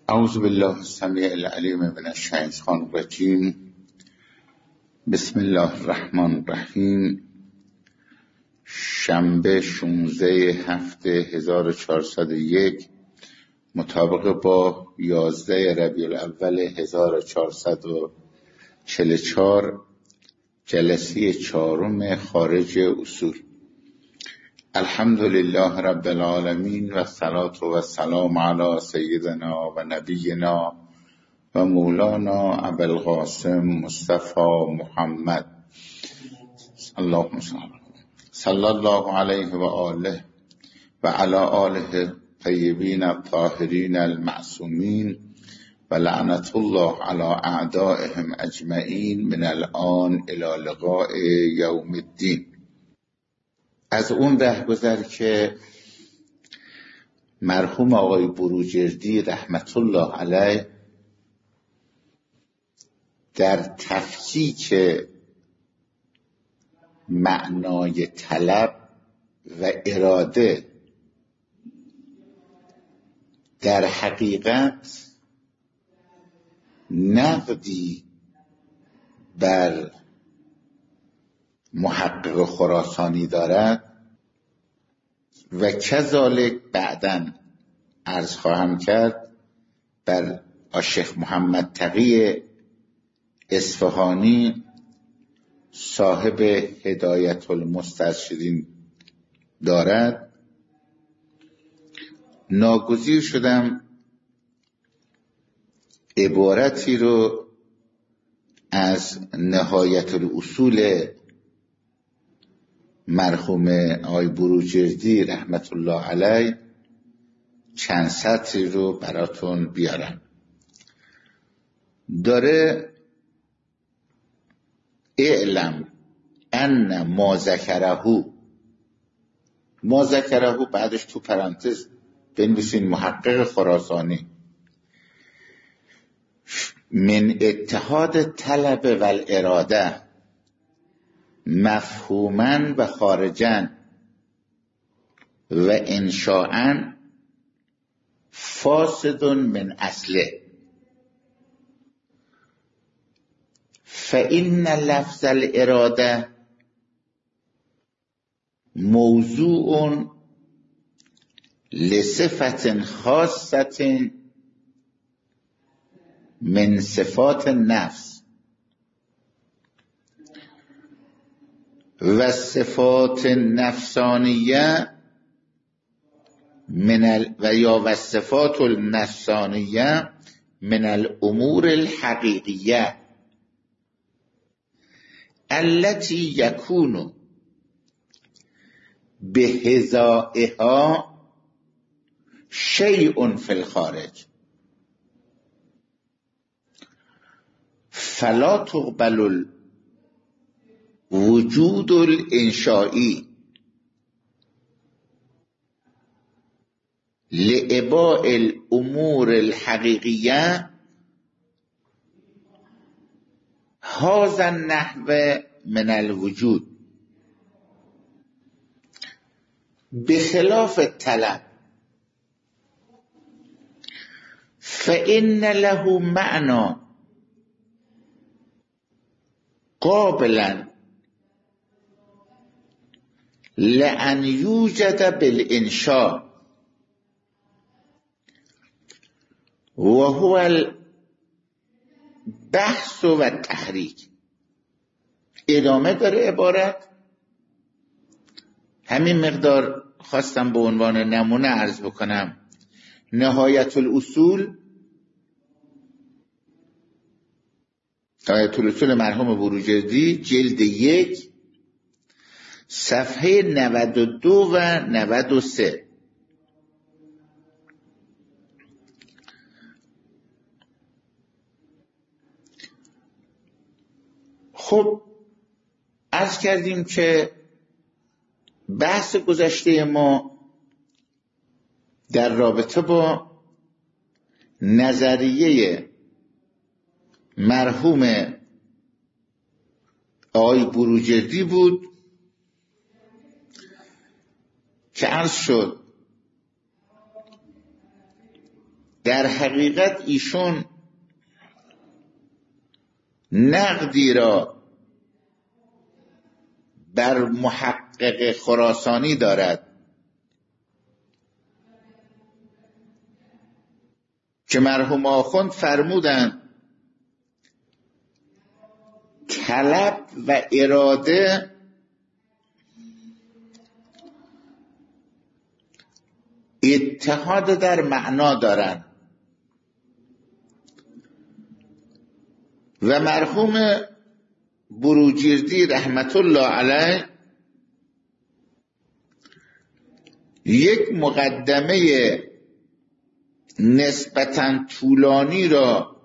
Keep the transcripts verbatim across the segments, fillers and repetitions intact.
اعوذ بالله السمیع العلیم من الشیطان الرجیم. بسم الله الرحمن الرحیم. شنبه شانزده هفت هزار و چهارصد و یک مطابق با یازده ربیع الاول هزار و چهارصد و چهل و چهار، جلسه چهارم خارج اصول. الحمد لله رب العالمین و الصلاة و السلام علی سیدنا و نبینا و مولانا ابوالقاسم مصطفی محمد اللهم صلی الله علیه و آله و علی آله طیبین الطاهرین المعصومین و لعنت الله علی اعدائهم اجمعین من الان الی لقاء یوم الدین. از اون رهگذر که مرحوم آقای بروجردی رحمت الله علیه در تفکیک معنای طلب و اراده در حقیقت نقدی بر محقق خراسانی دارد و کذالک بعداً عرض خواهم کرد بر شیخ محمد تقی اصفهانی صاحب هدایت المسترشدین دارد. ناگزیر شدم عبارتی رو از نهایت الاصول مرحوم آقای بروجردی رحمت الله علیه چند سطری رو براتون بیارم. داره اعلم ان ما ذکره ما ذکره بعدش تو پرانتز بنویسین محقق خراسانی من اتحاد طلب و الاراده مفهوما و خارجا و انشاءا فاسد من اصله فإن لفظ الاراده موضوع لصفت خاصة من صفات النفس و صفات نفسانیه من ال... و یا و صفات النفسانیه من الامور الحقیقیه التي يكون بهذائها شيء في الخارج فلا تقبل وجود الانشائی لإباء الامور الحقیقیه هذا النحو من الوجود بخلاف الطلب فإن له معنى قابلا لأن يوجد بالإنشاء وهو البحث و التحریک. ادامه داره عبارت. همین مقدار خواستم به عنوان نمونه عرض بکنم. نهایت الاصول نهایت الاصول مرحوم بروجردی جلد یک صفحه نود و دو و نود و سه. خب عرض کردیم که بحث گذشته ما در رابطه با نظریه مرحوم آقای بروجردی بود که عرض شد در حقیقت ایشون نقدی را بر محقق خراسانی دارد که مرحوم آخوند فرمودند طلب و اراده اتحاد در معنا دارند و مرحوم بروجردی رحمت الله علیه یک مقدمه نسبتاً طولانی را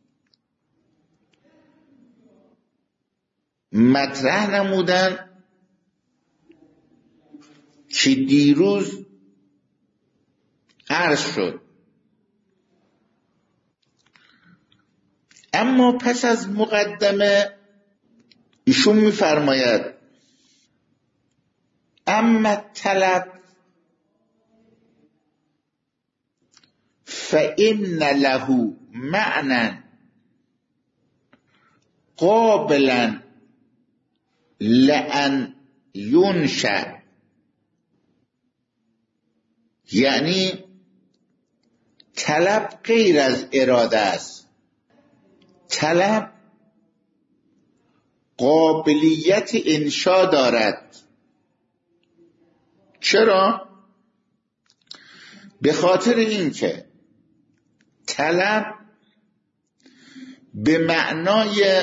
مطرح نمودن که دیروز عرض شد. اما پس از مقدمه ایشون می‌فرماید اما طلب فإن له معنى قابلا لأن ينشأ، یعنی طلب غیر از اراده است. طلب قابلیت انشا دارد. چرا؟ به خاطر اینکه طلب به معنای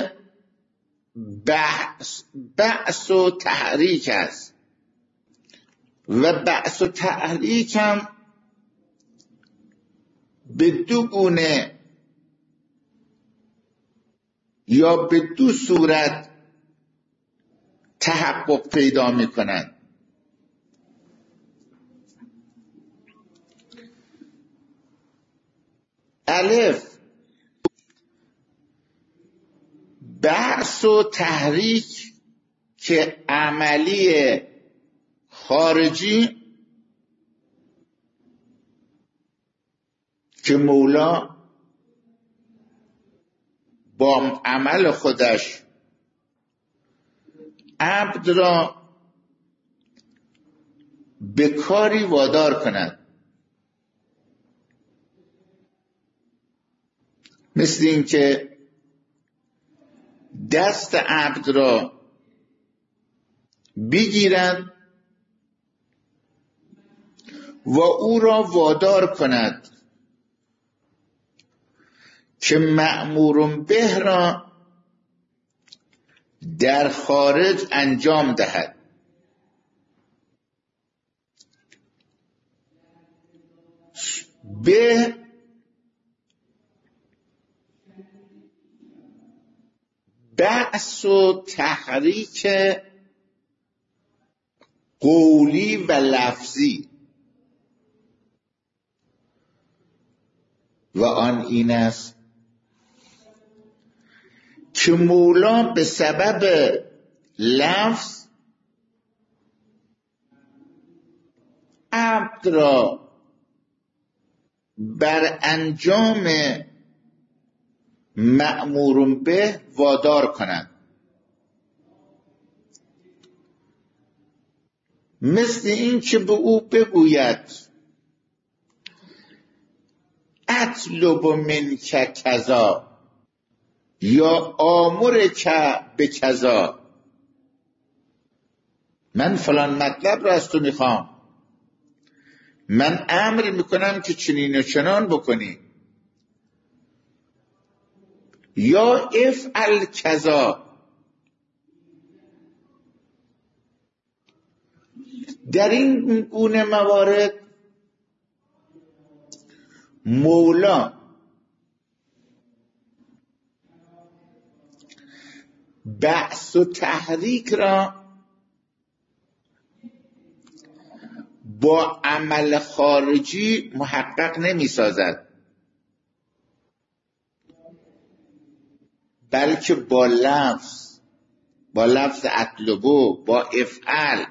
بحث بحث و تحریک است و بحث و تحریک هم به دو گونه یا به دو صورت تحقق پیدا می کنند. الف، بحث و تحریک که عملی خارجی که مولا با عمل خودش عبد را به کاری وادار کند، مثل این که دست عبد را بگیرند و او را وادار کند که مأمور به را در خارج انجام دهد. به بحث و تحریک قولی و لفظی و آن این است که مولا به سبب لفظ عبد را بر انجام مأمور به وادار کنند، مثل این که به او بگوید اطلب منک کذا یا آمرک به کذا، من فلان مطلب را از تو میخوام، من امر میکنم که چنین و چنان بکنی، یا افعل کذا. در این گونه موارد مولا بحث و تحریک را با عمل خارجی محقق نمی سازد، بلکه با لفظ با لفظ اطلبو، با افعل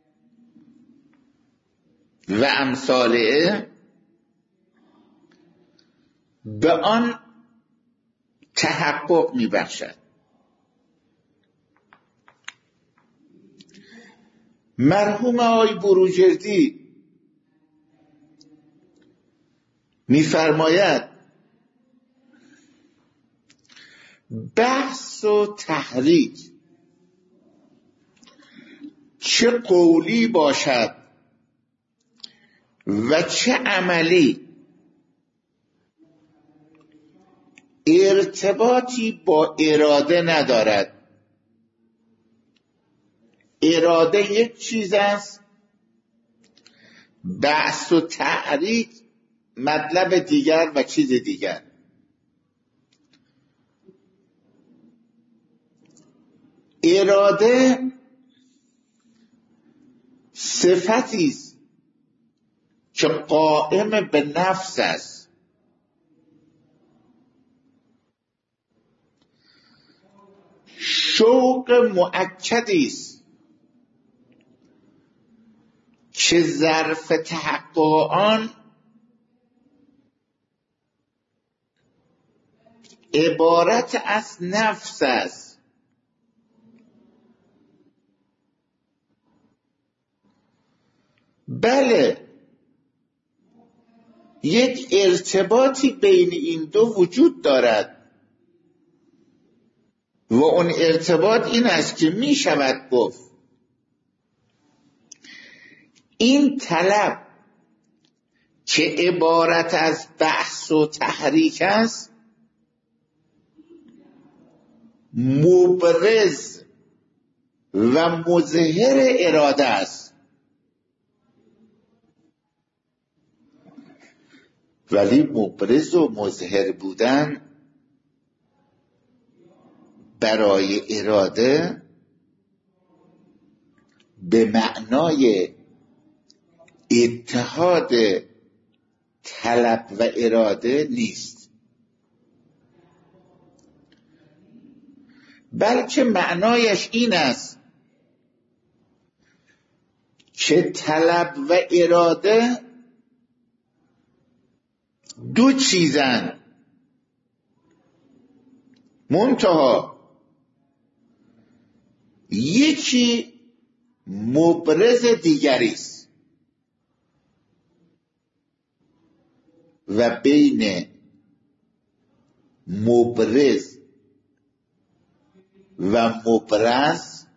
و امثاله به آن تحقق میبخشد. مرحوم آقای بروجردی میفرماید بحث و تحریک چه قولی باشد و چه عملی ارتباطی با اراده ندارد. اراده یک چیز است، بحث و تحریک مطلب دیگر و چیز دیگر. اراده صفتی است که قائم به نفس است. شوق مؤکدی است که ظرف تحقق آن عبارت از نفس است. بله، یک ارتباطی بین این دو وجود دارد و اون ارتباط این است که می شود گفت این طلب که عبارت از بحث و تحریک است مبرز و مظهر اراده است، ولی مبرز و مظهر بودن برای اراده به معنای اتحاد طلب و اراده نیست، بلکه معنایش این است که طلب و اراده دو چیزن، منتها یکی مبرز دیگری است و بین مبرز و مبرز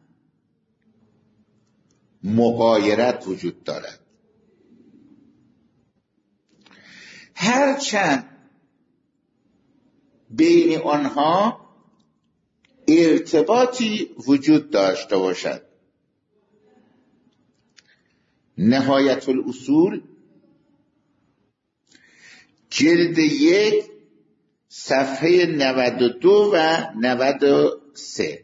مغایرت وجود دارد. هرچند بین آنها ارتباطی وجود داشته باشد. نهایت الاصول جلد یک صفحه نود و دو و نود و سه.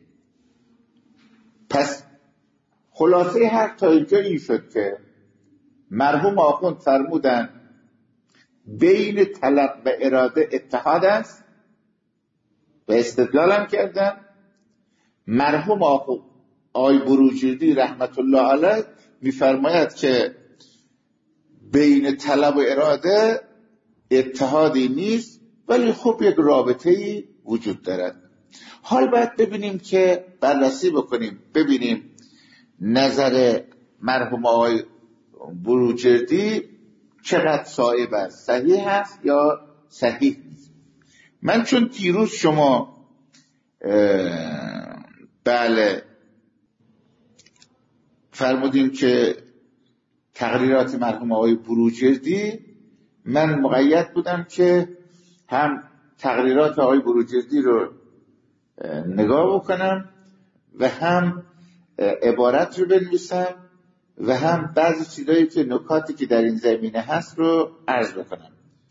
پس خلاصه هر تا اینجا این شد که مرحوم آخوند فرمودن بین طلب و اراده اتحاد است و استدلالم کردن. مرحوم آخوند آقای بروجردی رحمت الله علیه میفرماید که بین طلب و اراده اتحادی نیست، ولی خب یک رابطه‌ای وجود دارد. حال باید ببینیم که بررسی بکنیم ببینیم نظر مرحوم آقای بروجردی چقدر صائب است، صحیح است یا صحیح نیست. من چون دیروز شما بله فرمودیم که تقریرات مرحوم آقای بروجردی، من مقید بودم که هم تقریرات آقای بروجردی رو نگاه بکنم و هم عبارت رو بنویسم و هم بعضی چیزایی که نکاتی که در این زمینه هست رو عرض بکنم.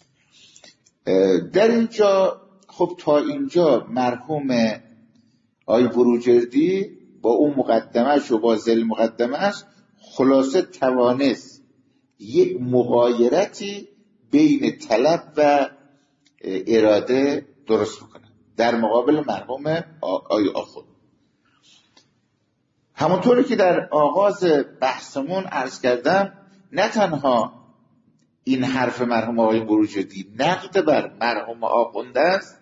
در اینجا خب تا اینجا مرحوم آقای بروجردی با اون مقدمهش و با ذیل مقدمهش خلاصه توانست یک مغایرتی بین طلب و اراده درست بکنه در مقابل مرحوم آقای آخوند. همونطوری که در آغاز بحثمون عرض کردم، نه تنها این حرف مرحوم آقای بروجردی نقد بر مرحوم آخونده است،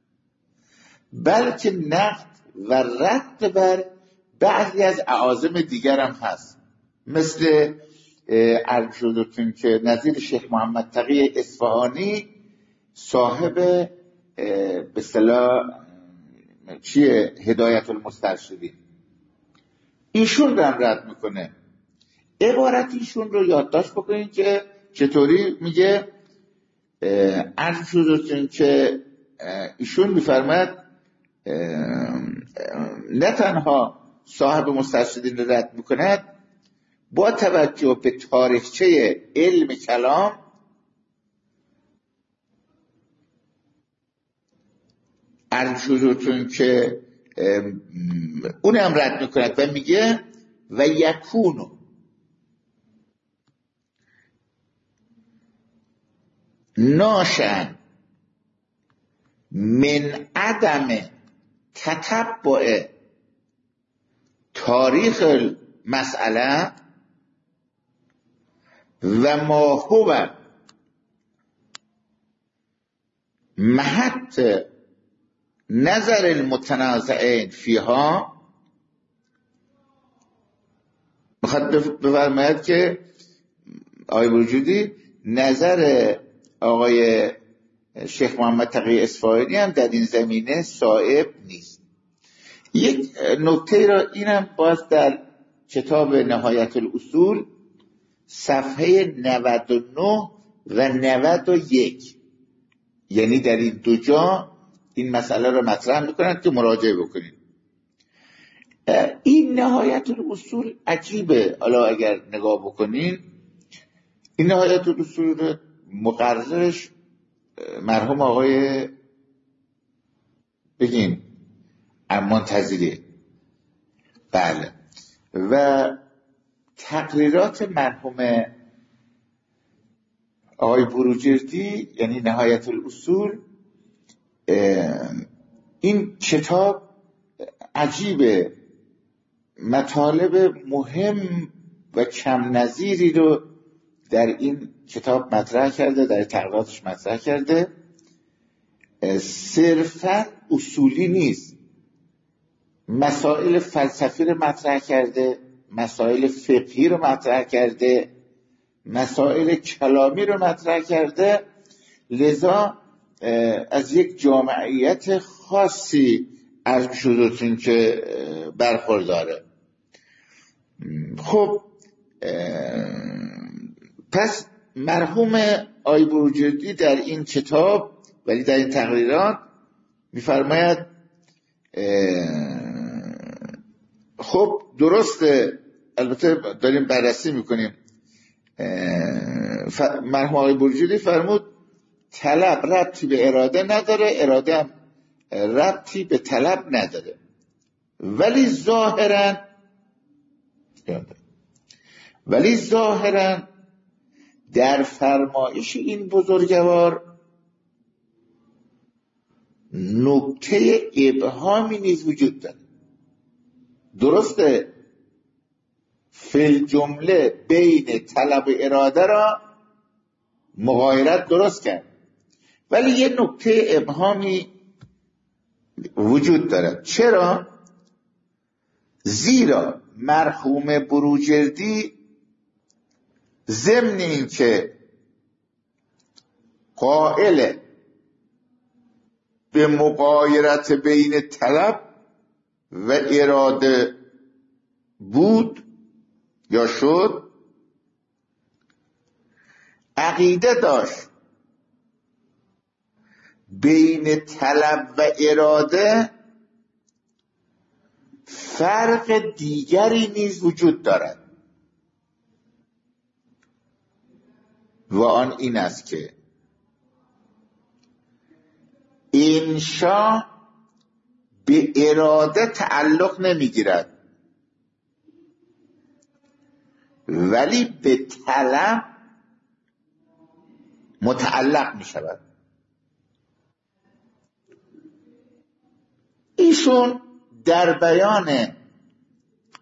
بلکه نقد و رد بر بعضی از اعاظم دیگر هم هست. مثل عرض شدتون که نظیر شیخ محمد تقی اصفهانی صاحب به اصطلاح چیه هدایت المسترشدین، ایشون رو هم رد میکنه. عبارت ایشون رو یادداشت بکنید که چطوری میگه. عرض شدتون که ایشون میفرماید نه تنها صاحب مسترشدین رو رد میکند، با توجه به تاریخچه علم کلام عرض شدتون که اونم رد میکند و میگه و یکونو ناشن من عدم تتبع تاریخ المسئله و ما هو محط نظر المتنازعین فیها. میخواد بفرماید که آقای بروجردی نظر آقای شیخ محمد تقی اصفهانی هم در این زمینه صائب نیست. یک نکته را اینم باز در کتاب نهایت الاصول صفحه نود و نه و نود و یک، یعنی در این دو جا این مسئله را مطرح میکنند که مراجعه بکنید. این نهایت الاصول عجیبه. حالا اگر نگاه بکنین این نهایت الاصول مقررش مرحوم آقای بگیم منتظری، بله، و تقریرات مرحوم آقای بروجردی یعنی نهایت الاصول. این کتاب عجیبه، مطالب مهم و کم نظیری رو در این کتاب مطرح کرده، در تقریراتش مطرح کرده. صرفا اصولی نیست، مسائل فلسفی رو مطرح کرده، مسائل فقهی رو مطرح کرده، مسائل کلامی رو مطرح کرده. لذا از یک جامعیت خاصی عرض شدتون که برخورداره. خب پس مرحوم آقای بروجردی در این کتاب ولی در این تقریرات میفرماید خب درسته، البته داریم بررسی میکنیم. مرحوم آقای بروجردی فرمود طلب ربطی به اراده نداره، اراده هم ربطی به طلب نداره، ولی ظاهرا ولی ظاهرا در فرمایش این بزرگوار نکته ابهامی نیز وجود داره. درسته فی جمله بین طلب و اراده را مغایرت درست کرد، ولی یه نکته ابهامی وجود داره. چرا؟ زیرا مرحوم بروجردی ضمن این که قائل به مغایرت بین طلب و اراده بود یا شد، عقیده داشت بین طلب و اراده فرق دیگری نیز وجود دارد و آن این است که انشا به اراده تعلق نمیگیرد ولی به طلب متعلق می شود. ایشون در بیان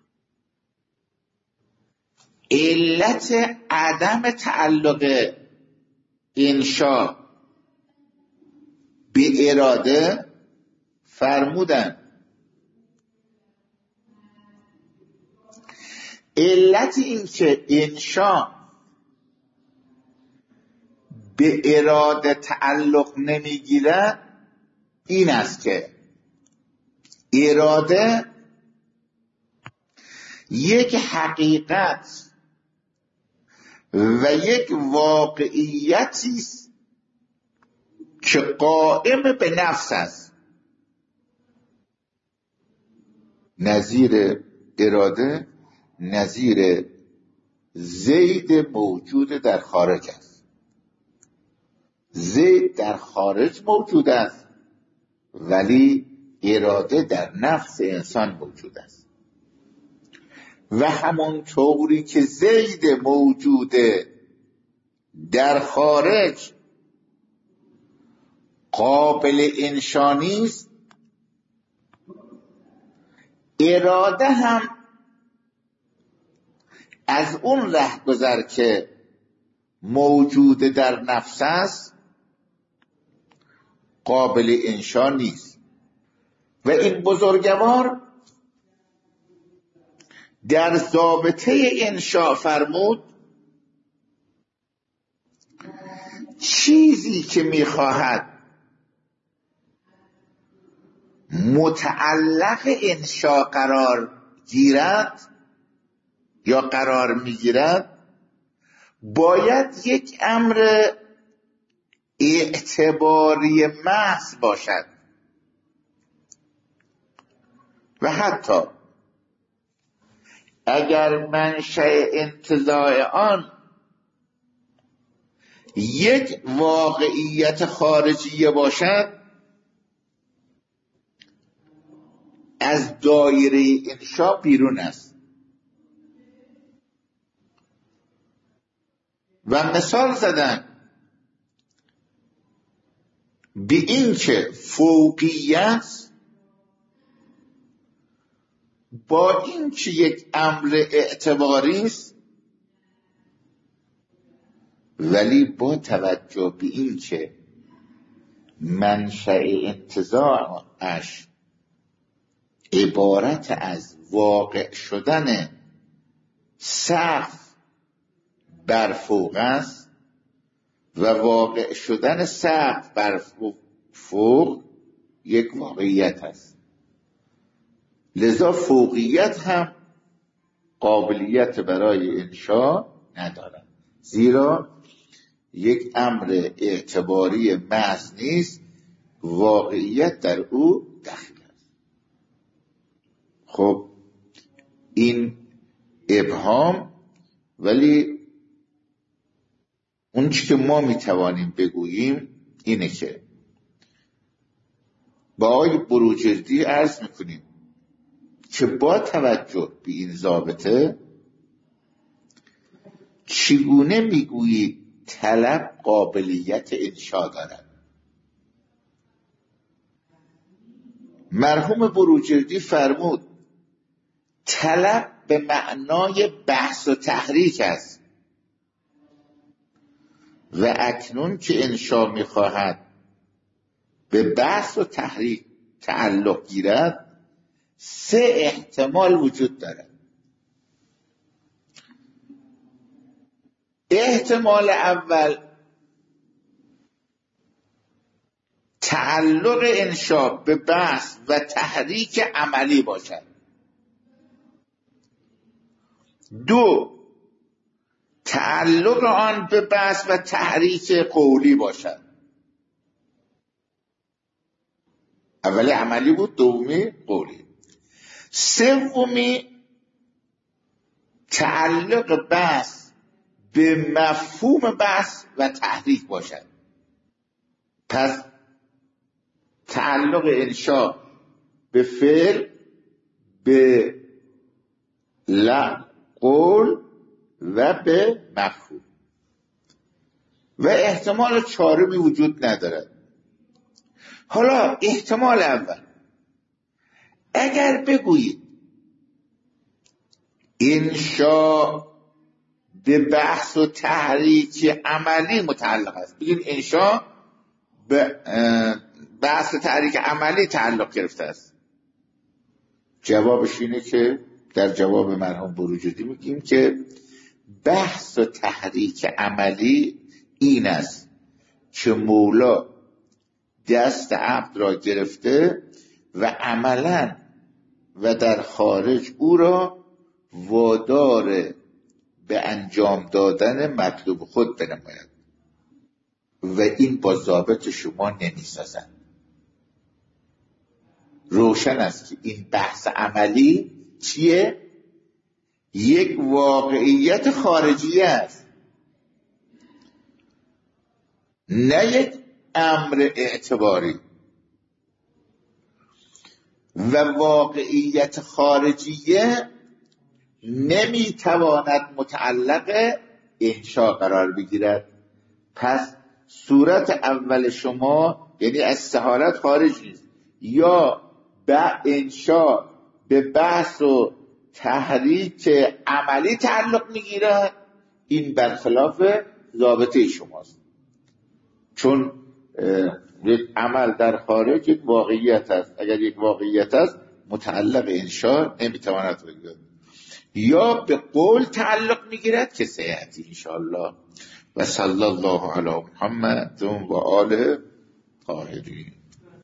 علت عدم تعلق انشا به اراده فرمودن علت این که انشا به اراده تعلق نمیگیره این است که اراده یک حقیقت و یک واقعیتی است که قائم به نفس است. نظیر اراده نظیر زید موجود در خارج است. زید در خارج موجود است ولی اراده در نفس انسان موجود است. و همون طوری که زید موجوده در خارج قابل انشا نیست، اراده هم از اون رهگذر که موجود در نفس است قابل انشا نیست. و این بزرگوار در ضابطه انشا فرمود چیزی که میخواهد متعلق انشا قرار گیرد یا قرار میگیرد باید یک امر اعتباری محض باشد و حتی اگر منشأ انتزاع آن یک واقعیت خارجیه باشد از دایره انشا بیرون است. و مثال زدن به این که فوقیت با این که یک امر اعتباری است ولی با توجه به این که منشأ انتزاعش عبارت از واقع شدن سقف بر فوق است و واقع شدن سقف بر فوق یک واقعیت است، لذا فوقیت هم قابلیت برای انشا ندارد، زیرا یک امر اعتباری محض نیست، واقعیت در او داخل است. خب این ابهام، ولی اون چی که ما میتوانیم بگوییم اینه که با آقای بروجردی عرض میکنیم که با توجه به این ضابطه چگونه میگویید طلب قابلیت انشا دارد؟ مرحوم بروجردی فرمود طلب به معنای بحث و تحریک است و اکنون که انشا میخواهد به بحث و تحریک تعلق گیرد سه احتمال وجود دارد. احتمال اول تعلق انشا به بحث و تحریک عملی باشد. دو، تعلق آن به بحث و تحریک قولی باشد. اولی عملی بود، دومی قولی. سومی تعلق بحث به مفهوم بحث و تحریک باشد. پس تعلق انشا به فعل، به لفظ، قول و به مفهوم. و احتمال چهارمی وجود ندارد. حالا احتمال اول، اگر بگویید انشا به بحث و تحریک عملی متعلق است. بگین انشا به بحث و تحریک عملی تعلق گرفته است. جوابش اینه که در جواب مرحوم بروجردی میگیم که بحث و تحریک عملی این است که مولا دست عبد را گرفته و عملا و در خارج او را وادار به انجام دادن مطلوب خود بنماید و این با ضابط شما نمیسازد. روشن است که این بحث عملی چیه؟ یک واقعیت خارجی است، نه یک امر اعتباری. و واقعیت خارجیه نمیتواند متعلق انشا قرار بگیرد. پس صورت اول شما یعنی از سهارت خارج نیست، یا به انشا به بحث و تحریک عملی تعلق میگیرد، این برخلاف ضابطه شماست. چون یک عمل در خارج یک واقعیت است، اگر یک واقعیت است متعلق انشا نمیتواند بگیرد، یا به قول تعلق میگیرد که سیأتی انشاءالله. و صلی الله علی محمد و آله طاهرین.